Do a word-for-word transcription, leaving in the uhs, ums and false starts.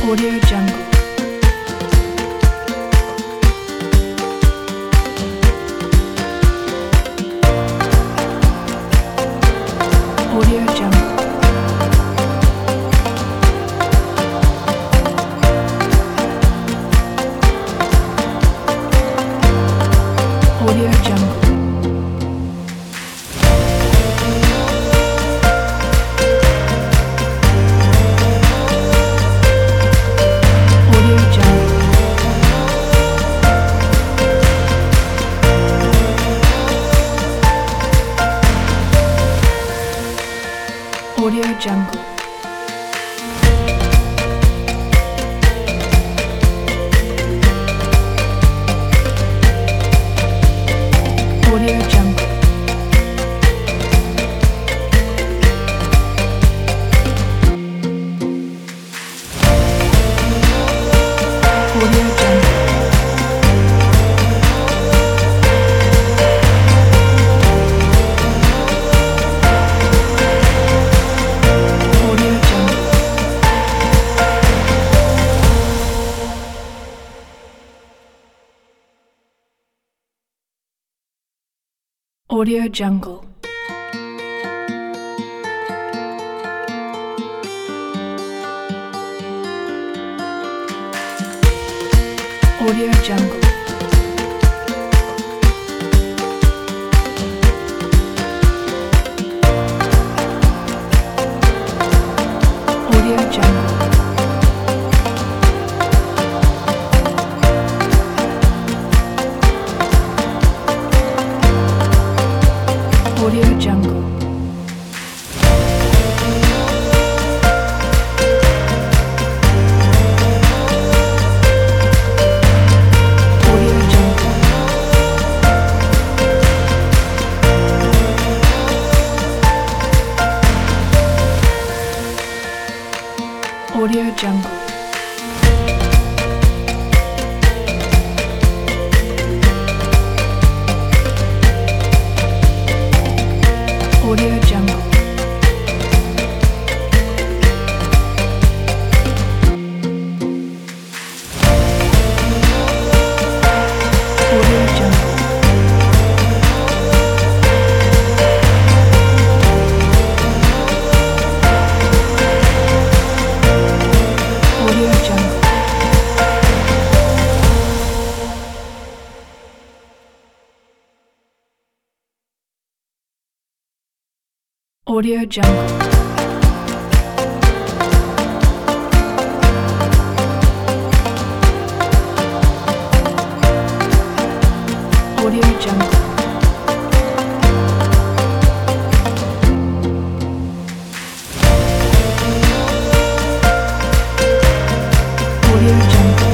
Audio Jungle. Audio Jungle. Audio Jungle. Audio Jungle. Audio Jungle. Audio Jungle. Audio Jungle. Audio Jungle. Audio Jungle. Audio Jungle. Audio Jungle. Audio Jungle. Audio Jungle. Audio Jungle. Audio Jungle. Audio Jungle. Audio Jungle. Audio Jungle.